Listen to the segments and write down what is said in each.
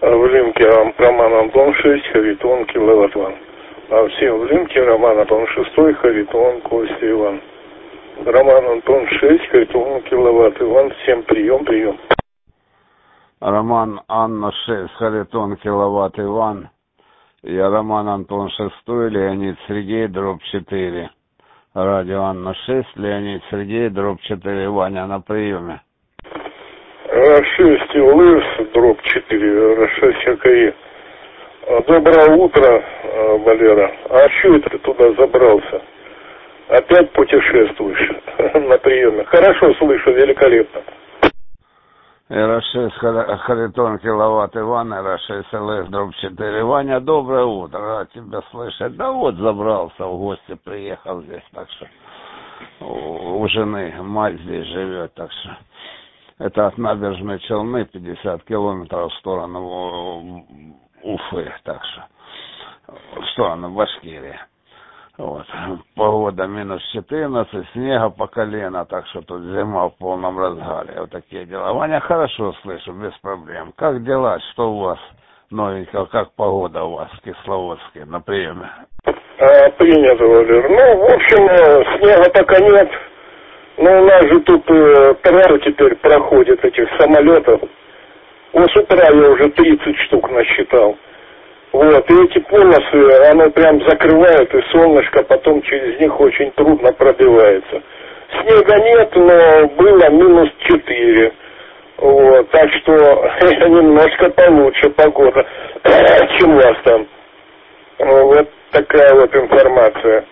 В Лимке Роман Антон 6, Харитон, киловатт Иван. А всем в Лимке Роман Антон 6, Харитон, Костя Иван. Роман Антон 6, Харитон, киловатт Иван. Всем прием. Роман Анна 6, Харитон, киловатт Иван. Я Роман Антон 6, Леонид Сергей, дробь 4. Радио Анна 6, Леонид Сергей, дробь 4. Ваня на приеме. 6 ЛС, дробь 4, 6 АКИ. Доброе утро, Валера. А что это ты туда забрался? Опять путешествуешь на приеме? Хорошо слышу, великолепно. РА-6 Харитон, киловатт Иван, РА-6 ЛС, дробь 4. Ваня, доброе утро, рад тебя слышать. Да вот забрался, в гости приехал здесь, так что у жены мать здесь живет, так что это от набережной Челны 50 километров в сторону Уфы, так что в сторону Башкирии. Вот. Погода минус 14, снега по колено, так что тут зима в полном разгаре. Вот такие дела. Ваня, хорошо слышу, без проблем. Как дела? Что у вас новенького? Как погода у вас в Кисловодске на приеме? Принято, Валер. Ну, в общем, снега пока нет. Но у нас же тут трасса теперь проходит этих самолетов. Вот с утра я уже 30 штук насчитал. Вот, и эти полосы, оно прям закрывает, и солнышко потом через них очень трудно пробивается. Снега нет, но было минус 4. Вот, так что немножко получше погода, чем у вас там. Вот такая вот информация.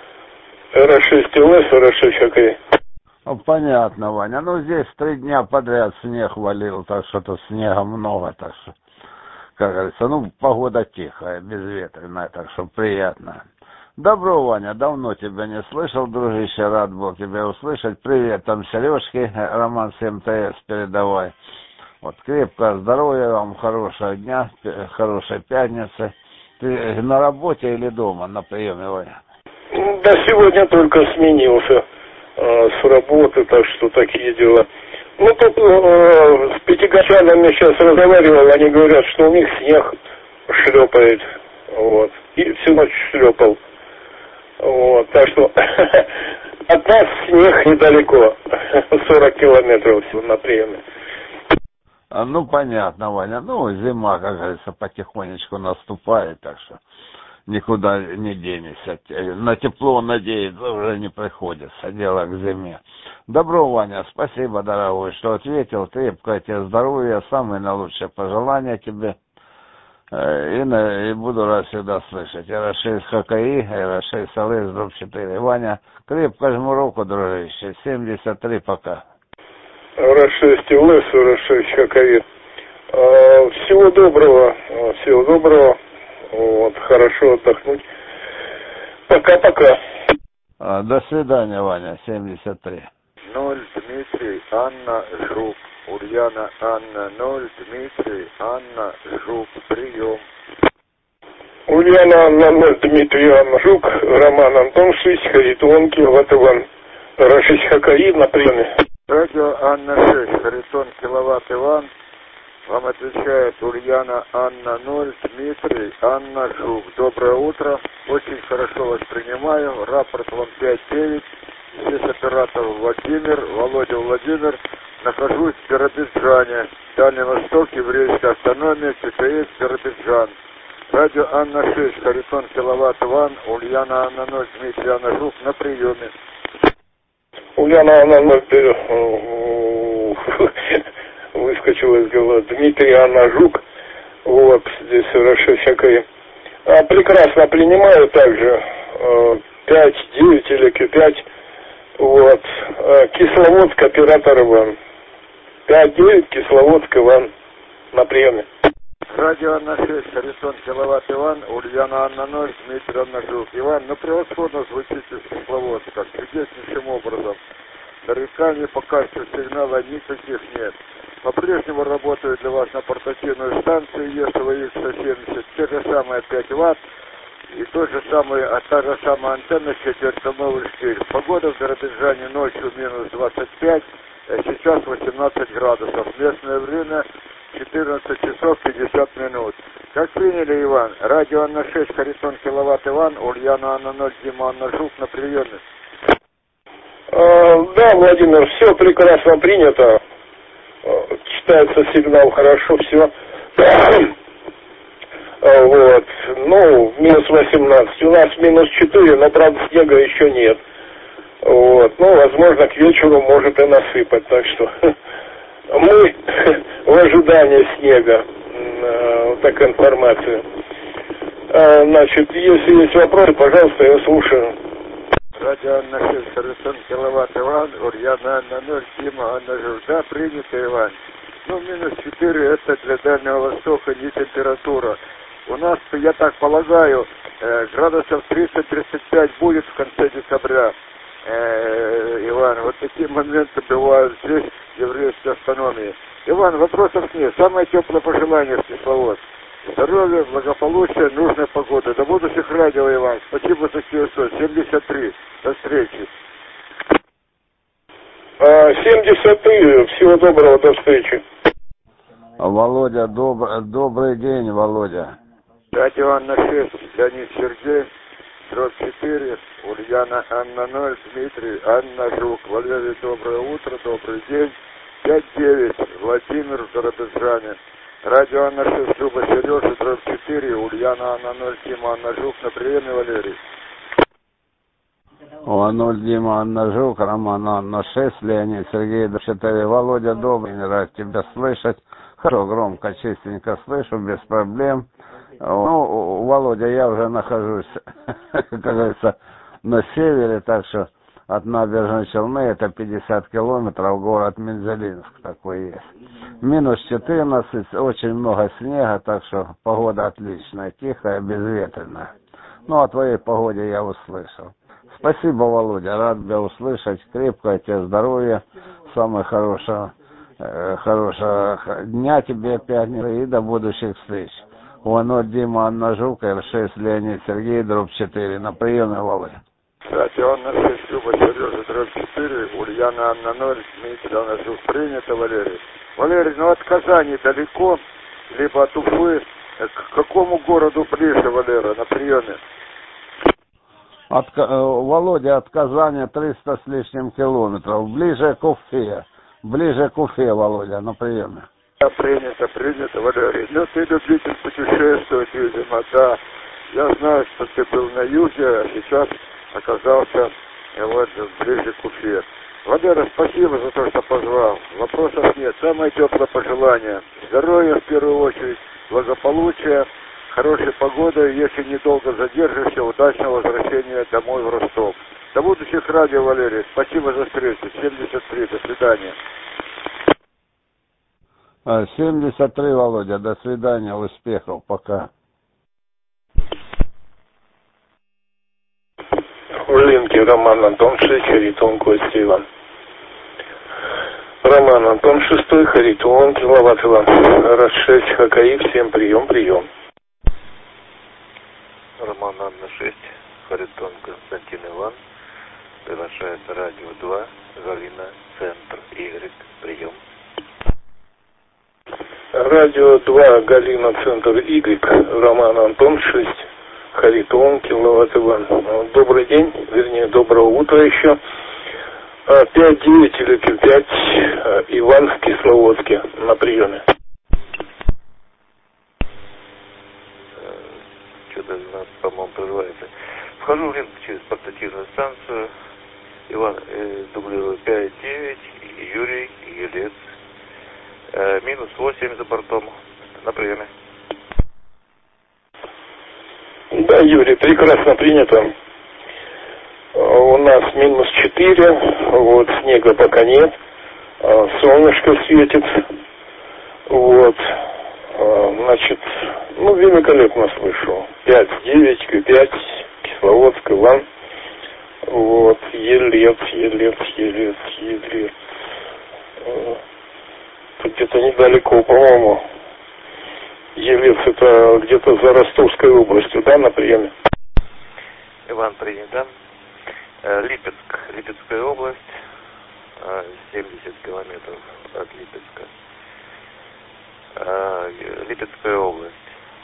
РА-6 ЛС, РА-6 АКИ. Ну, понятно, Ваня. Ну, здесь 3 дня подряд снег валил, так что тут снега много, так что, как говорится, ну, погода тихая, безветренная, так что приятно. Добро, Ваня, давно тебя не слышал, дружище, рад был тебя услышать. Привет, там Сережке, Роман 7ТС, передавай. Вот, крепкого здоровья вам, хорошего дня, хорошей пятницы. Ты на работе или дома на приеме, Ваня? Да сегодня только сменился с работы, так что такие дела. Ну, тут с пятигорчанами сейчас разговаривал, они говорят, что у них снег шлепает, вот, и всю ночь шлепал, вот, так что от нас снег недалеко, 40 километров всего на приеме. Ну, понятно, Ваня, ну, зима, как говорится, потихонечку наступает, так что никуда не денешься. На тепло надеяться уже не приходится, дело к зиме. Добро, Ваня, спасибо, дорогой, что ответил. Крепкое тебе здоровья, самые наилучшие пожелания тебе. И буду рад всегда слышать. РА-6 ХКИ, РА-6 ЛС, дробь 4. Ваня, крепко жму руку, дружище. 73 пока. РА-6 ЛС, РА-6 ХКИ. Всего доброго. Вот, хорошо отдохнуть. Пока-пока. До свидания, Ваня, 73. 0, Дмитрий, Анна, Жук. Ульяна, Анна, 0, Дмитрий, Анна, Жук. Прием. Ульяна, Анна, 0, Дмитрий, Анна, Жук. Роман Антон 6, Харитон, киловатт Иван. РА-6 ХКИ на приеме. Радио Анна 6, Харитон, киловатт Иван. Вам отвечает Ульяна, Анна 0, Дмитрий, Анна Жук. Доброе утро. Очень хорошо вас принимаю. Рапорт вам 5-9. Здесь оператор Владимир, Володя Владимир. Нахожусь в Биробиджане. Дальний Восток, еврейская автономия, ЧТС, Биробиджан. Радио Анна 6, Харитон, киловатт Иван. Ульяна, Анна 0, Дмитрий, Анна Жук на приеме. Ульяна, Анна 0, выскочила из головы. Дмитрий, Анна Жук. Вот, здесь РА-6 АКИ. Прекрасно принимаю также. 5-9 или Q5. Вот. Кисловодск, оператор Иван. 5-9, Кисловодск, Иван. На приеме. Радио Анна 6, Харитон, киловатт Иван, Ульяна Анна 0, Дмитрий Анна Жук. Иван, ну превосходно звучите с Кисловодска, чудеснейшим образом. Нареканий по качеству сигнала никаких нет. По-прежнему работаю для вас на портативной станции ЕСВХ-170, те же самые 5 Вт и та же самая антенна 4-новый штиль. Погода в Биробиджане ночью минус 25, а сейчас 18 градусов. Местное время 14 часов 50 минут. Как приняли, Иван? Радио Анна 6, Харитон Киловатт Иван, Ульяна Анна 0, Дима Анна Жук на приеме. Да, Владимир, все прекрасно принято. Читается сигнал хорошо, все. Вот. Ну, минус 18. У нас минус 4, но, правда, снега еще нет. Вот. Ну, возможно, к вечеру может и насыпать. Так что мы в ожидании снега. Вот такая информация. Значит, если есть вопросы, пожалуйста, я слушаю. Радио Анна 6, Харитон Киловатт Иван, Ульяна Анна 0, Дима Анна Жук. Да, принято, Иван. Ну, минус 4 это для Дальнего Востока не температура. У нас, я так полагаю, градусов 30-35 будет в конце декабря, Иван. Вот такие моменты бывают здесь, в еврейской автономии. Иван, вопросов нет. Самое теплое пожелание в Кисловодск. Здоровья, благополучия, нужная погода. До будущих радио, Иван. Спасибо за QSO. 73. До встречи. 73. Всего доброго, до встречи. Володя, добрый день, Володя. Радио Анна 6, Леонид Сергей, дробь 4, Ульяна Анна 0, Дмитрий, Анна Жук. Валерий, доброе утро, добрый день. 5-9, Владимир в Зарабезжане. Радио Анна 6, Люба Сережа, дробь 4, Ульяна Анна 0, Дима Анна Жук. На приеме, Валерий. О, 0, Дима Анна Жук, Роман Анна 6, Леонид Сергей, дробь 4. Володя, добрый, рад тебя слышать. Хорошо, громко, чистенько слышу, без проблем. Ну, Володя, я уже нахожусь, как говорится, на севере, так что от Набережной Челны это 50 километров, город Мензелинск такой есть. Минус 14, очень много снега, так что погода отличная, тихая, безветренная. Ну, о твоей погоде я услышал. Спасибо, Володя, рад тебя услышать, крепкого тебе здоровья, самого хорошего дня тебе, пятницы, и до будущих встреч. Уано Дима Анна Жук, Р6 Леонид Сергей, дробь 4. На приеме, Володя. Радио Анна 6, Люба Сережа, дробь 4, Ульяна Анна 0, Дмитрий Анна Жук. Принято, Валерий. Валерий, ну от Казани далеко, либо от Уфы. К какому городу ближе, Валера, на приеме? Володя, от Казани 300 с лишним километров. Ближе к Уфе. Ближе к Уфе, Володя, на приеме. Да, принято, Валерий. Ну, ты любитель путешествовать, видимо, да. Я знаю, что ты был на юге, а сейчас оказался вот ближе к Уфе. Валера, спасибо за то, что позвал. Вопросов нет. Самое теплое пожелание. Здоровья в первую очередь, благополучия, хорошей погоды. Если недолго задержишься, удачного возвращения домой в Ростов. До будущих радио, Валерий. Спасибо за встречу. 73. До свидания. 73, Володя. До свидания. Успехов. Пока. Улинки, Роман Антон 6, Харитон Костя Иван. Роман Антон 6, Харитон Киловатт Иван. Раз 6, ХКИ, всем прием. Роман Анна 6, Харитон Константин Иван. Приглашается радио 2, Галина, Центр, Y, прием. Радио 2, Галина, Центр, Y, Роман Антон 6, Харитон Киловатт Иван. Добрый день, вернее, доброго утра еще. 5-9 или 5, Иван в Кисловодске на приеме. Что-то у нас, по-моему, прерывается. Вхожу в линк через портативную станцию. Иван, дублирую 5-9, Юрий, Елец. Минус 8 за бортом. На приеме. Да, Юрий, прекрасно принято. У нас минус 4, вот, снега пока нет, солнышко светит, вот, значит, ну, великолепно слышу. 5-9, Q5, Кисловодск, Иван, вот, Елец. Тут где-то недалеко, по-моему, Елец это где-то за Ростовской областью, да, на приеме? Иван, принято. Липецкая область, 70 километров от Липецка. Липецкая область.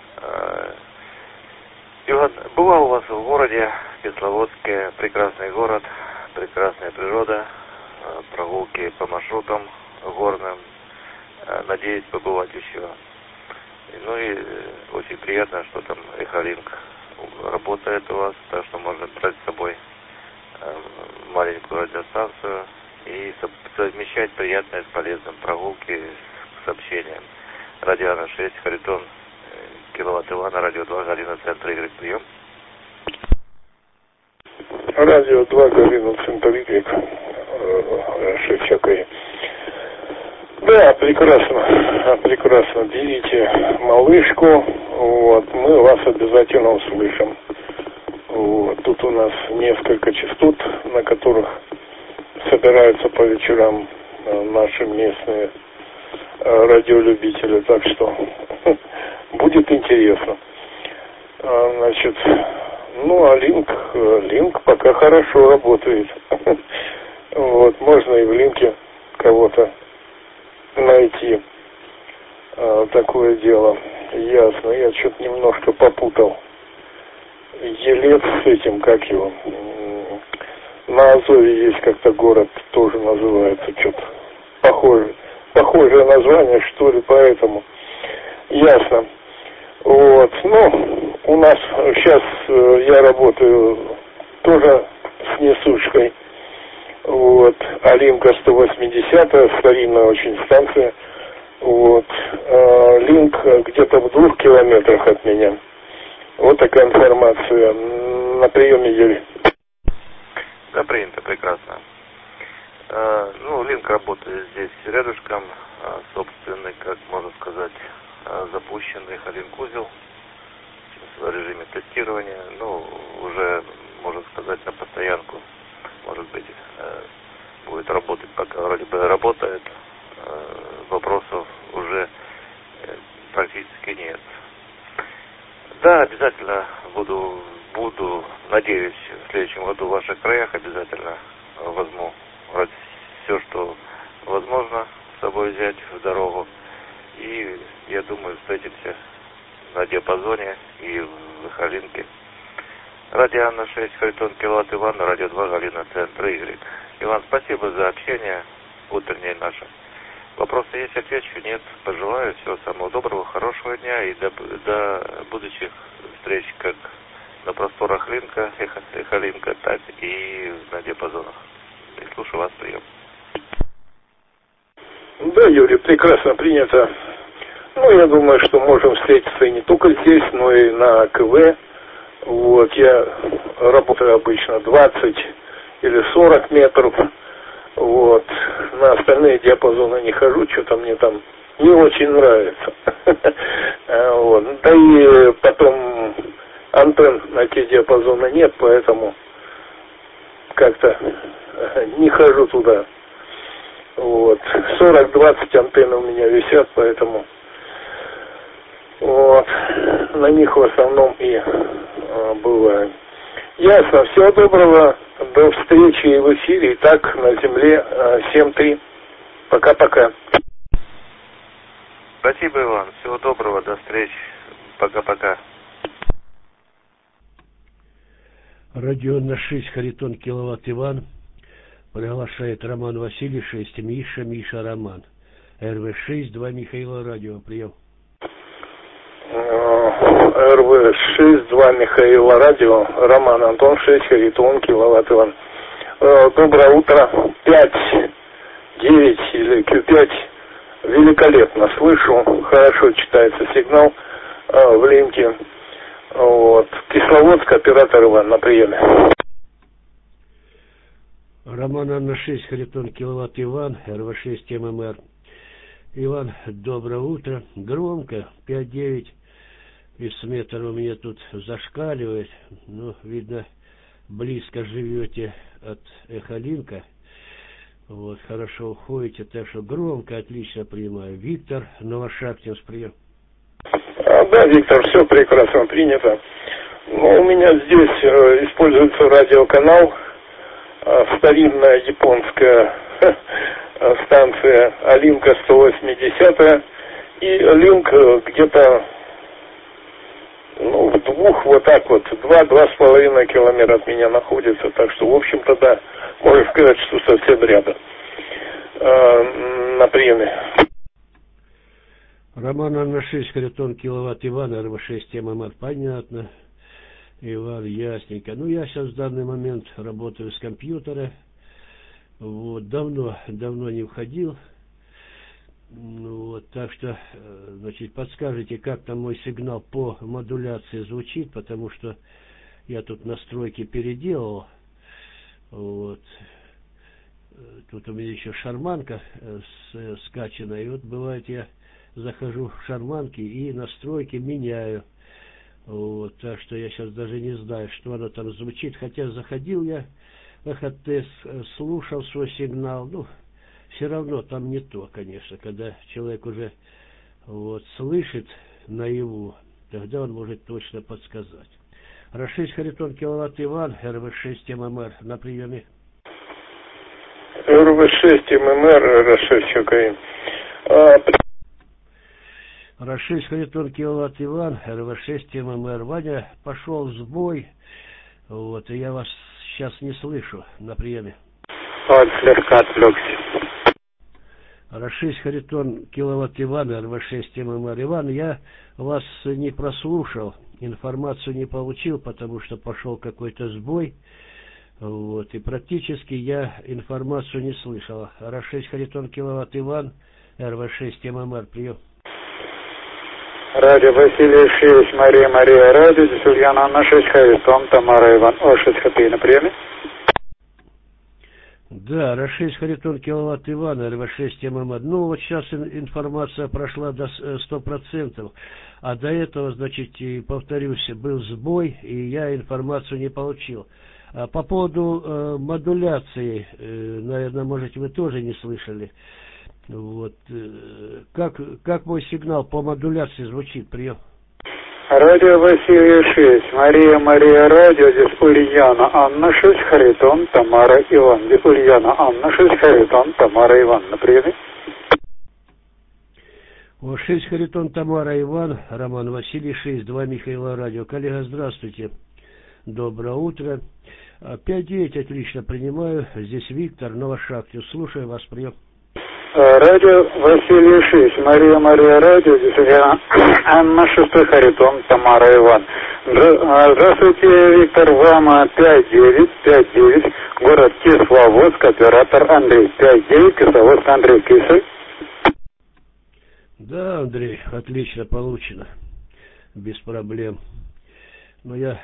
Иван, бывал у вас в городе Кисловодске, прекрасный город, прекрасная природа, прогулки по маршрутам горным. Надеюсь побывать еще. Ну и очень приятно, что там Эхолинк работает у вас, так что можно брать с собой маленькую радиостанцию и совмещать приятное с полезным, прогулки с сообщением. Радио Анна 6, Харитон, киловатт Ивана, радио 2, Галина, центр Y, прием. Радио 2, Галина, центр Y, Шевчака. Да, прекрасно, прекрасно. Берите малышку, вот, мы вас обязательно услышим. Вот, тут у нас несколько частот, на которых собираются по вечерам наши местные радиолюбители, так что будет интересно. Значит, ну а линк пока хорошо работает. Вот, можно и в линке кого-то найти. Такое дело. Ясно, я что-то немножко попутал. Елец с этим, как его, на Азове есть как-то город, тоже называется, что-то похожее название, что ли, поэтому. Ясно. Вот, ну, у нас сейчас я работаю тоже с несушкой. Вот, Алинка 180, старинная очень станция. Вот, линк где-то в 2 километрах от меня. Вот такая информация. На приеме, Юрий. Да, принято, прекрасно. Ну, линк работает здесь рядышком, собственный, как можно сказать, запущенный Халинк-узел в режиме тестирования. Ну, уже, можно сказать, на постоянку, может быть, будет работать, пока вроде бы работает, вопросов уже практически нет. Да, обязательно буду, надеюсь, в следующем году в ваших краях обязательно возьму все, что возможно с собой взять в дорогу. И я думаю, встретимся на диапазоне и в Халинке. Радио Анна 6, Харитон, киловатт Иван, радио 2, Галина, центр Y. Иван, спасибо за общение утреннее наше. Вопросы есть, отвечу, нет. Пожелаю всего самого доброго, хорошего дня и до будущих встреч как на просторах Линка, Эхолинка, так и на диапазонах. И слушаю вас, прием. Да, Юрий, прекрасно принято. Ну, я думаю, что можем встретиться и не только здесь, но и на КВ. Вот, я работаю обычно 20 или 40 метров. Вот, на остальные диапазоны не хожу, что-то мне там не очень нравится. Вот. Да и потом антенн на те диапазоны нет, поэтому как-то не хожу туда. Вот. 40-20 антенн у меня висят, поэтому вот, на них в основном и бываю. Ясно. Всего доброго. До встречи в эфире. Итак, на земле 7-3. Пока-пока. Спасибо, Иван. Всего доброго. До встречи. Пока-пока. Радио на 6, Харитон, киловатт Иван. Приглашает Роман Василий 6, Миша, Роман. РВ-6, 2 Михаила, радио. Прием. РВ-6, 2 Михаила, радио. Роман, Антон 6, Харитон, киловатт Иван. Доброе утро. 5, 9 или Q5. Великолепно слышу. Хорошо читается сигнал в линке. Вот. Кисловодск, оператор Иван, на приеме. Роман Анна 6, Харитон, киловатт Иван, РВ-6, ММР. Иван, доброе утро. Громко, 5-9. Весметр у меня тут зашкаливает. Ну, видно, близко живете от Эхолинка. Вот, хорошо уходите, так что громко, отлично принимаю. Виктор, Новошахтинск, прием. Да, Виктор, все прекрасно принято. Ну, у меня здесь используется радиоканал, старинная японская станция Алинка 180, И линк где-то, ну, в двух, вот так вот, 2-2,5 километра от меня находится. Так что, в общем-то, да, можно сказать, что совсем рядом на приеме. Роман Анна 6, Харитон, киловатт, Иван, РВ6, ММР, понятно. Иван, ясненько. Ну, я сейчас в данный момент работаю с компьютера. Вот, давно не входил. Ну, вот, так что, значит, подскажите, как там мой сигнал по модуляции звучит, потому что я тут настройки переделал. Вот. Тут у меня еще шарманка скачана, и вот бывает я захожу в шарманки и настройки меняю. Вот, так что я сейчас даже не знаю, что оно там звучит. Хотя заходил я в ХТС, слушал свой сигнал. Ну, все равно там не то, конечно. Когда человек уже вот слышит наяву, тогда он может точно подсказать. Р6 Харитон, киловатт, Иван, РВ6 ММР на приеме. РВ6 ММР, Р6 ЧКИ. Р6 Харитон, киловатт, Иван, РВ6 ММР. Ваня, пошел сбой, вот, и я вас сейчас не слышу на приеме. Вот, слегка отвлекся. Р6 Харитон, киловатт, Иван, РВ6 ММР. Иван, я вас не прослушал, информацию не получил, потому что пошел какой-то сбой. Вот, и практически я информацию не слышал. Р6 Харитон, киловатт, Иван, РВ6 ММР, прием. Радио Василий 6, Мария, радио, здесь Ульяна Анна 6, Харитон, Тамара, Иван, О6 ХП на приеме. Да, Р6 Харитон, киловатт, Иван, РВ6 ММР. Ну, вот сейчас информация прошла до 100%, а до этого, значит, и повторюсь, был сбой, и я информацию не получил. По поводу модуляции, наверное, может, вы тоже не слышали. Вот, как мой сигнал по модуляции звучит, прием? Радио Василий 6, Мария, радио, здесь Ульяна Анна 6, Харитон, Тамара, Иван. Здесь Ульяна Анна 6, Харитон, Тамара, Иван. На приеме. 6 Харитон, Тамара, Иван, Роман Василий 6, 2 Михаила, радио. Коллега, здравствуйте. Доброе утро. 5-9 отлично принимаю. Здесь Виктор, Новошахтин. Слушаю вас, прием. Радио Василий 6, Мария, радио, здесь Ульяна Анна 6, Харитон, Тамара, Иван. Здравствуйте, Виктор, вам 5-9, город Кисловодск, оператор Андрей. 5-9, Кисловодск, Андрей, Кисель. Да, Андрей, отлично получено. Без проблем. Но я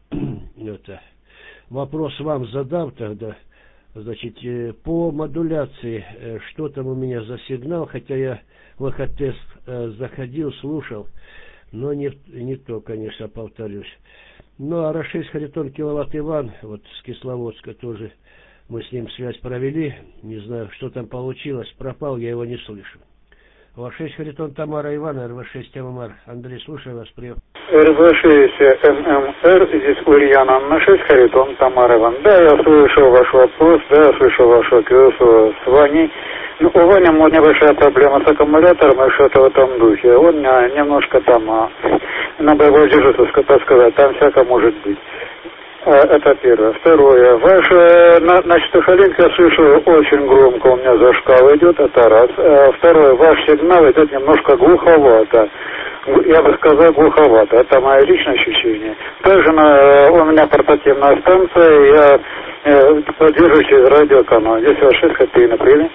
вопрос вам задам тогда. Значит, по модуляции, что там у меня за сигнал, хотя я в ХТС заходил, слушал, но не то, конечно, повторюсь. Ну, а Р6 Харитон, киловатт, Иван, вот с Кисловодска тоже мы с ним связь провели, не знаю, что там получилось, пропал, я его не слышу. Р6 Харитон, Тамара, Иван, РВ6 ММР. Андрей, слушаю вас, прием. РВ6 ММР, здесь Ульяна Анна 6, Харитон, Тамара, Иван. Да, я слышал ваш вопрос, да, я слышал ваш вопрос с Ваней. Ну, у Вани небольшая проблема с аккумулятором, и что-то в этом духе. Он немножко там на боевой дежурстве, так сказать, там всякое может быть. Это первое. Второе. Ваша начатая я слышу очень громко, у меня зашкал идет, это раз. Второе. Ваш сигнал идет немножко глуховато. Я бы сказал глуховато. Это мое личное ощущение. Также у меня портативная станция, я поддерживаю через радиоканал. Здесь Р6 ХТИ на приеме.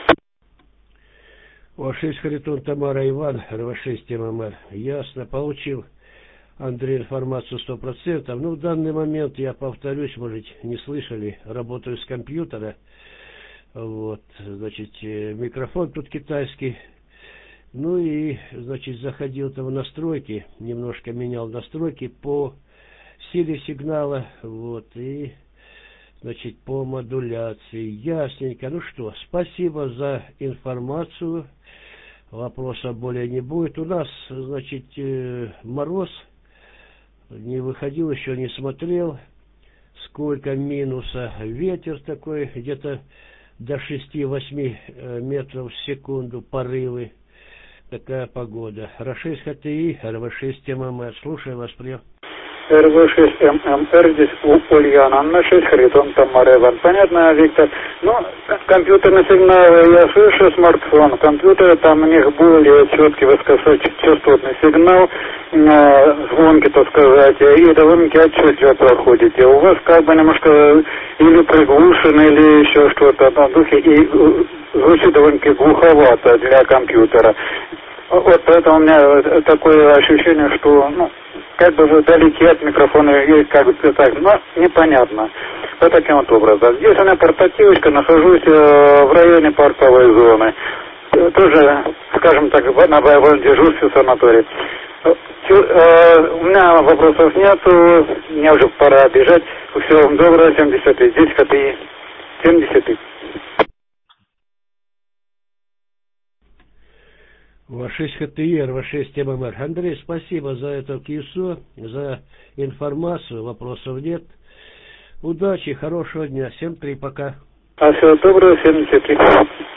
Р6 Харитон, Тамара, Иван, РВ6 ММР. Ясно, получил. Андрей, информацию 100%. Ну, в данный момент, я повторюсь, может, не слышали, работаю с компьютера. Вот, значит, микрофон тут китайский. Ну и, значит, заходил там в настройки, немножко менял настройки по силе сигнала, вот, и, значит, по модуляции. Ясненько. Ну что, спасибо за информацию. Вопросов более не будет. У нас, значит, мороз. Не выходил, еще не смотрел, сколько минуса. Ветер такой, где-то до 6-8 метров в секунду, порывы. такая погода. РА-6 ХТИ, РВ-6 ММР. Слушаю вас, прием. РВ-6 ММР, здесь Ульяна, Анна 6, Харитон, Тамара, Иван. Понятно, Виктор? Ну, компьютерный сигнал, я слышу смартфон, компьютер, там у них более четкий высокочастотный сигнал, звонки, так сказать, и довольно-таки отчетливо проходите. У вас как бы немножко или приглушено, или еще что-то на духе, и звучит довольно-таки глуховато для компьютера. Вот поэтому у меня такое ощущение, что, ну, как бы вы далеки от микрофона и как бы так, но непонятно. Вот таким вот образом. Здесь у меня портативочка, нахожусь в районе парковой зоны. Тоже, скажем так, на боевом дежурстве в санатории. У меня вопросов нету, мне уже пора бежать. Всего вам доброго, 73. Здесь ХТИ 73. ВА-6 ХТИ, РВ-6 ММР. Андрей, спасибо за это КИСО, за информацию, вопросов нет. Удачи, хорошего дня. 7-3, пока. Всего доброго, 73.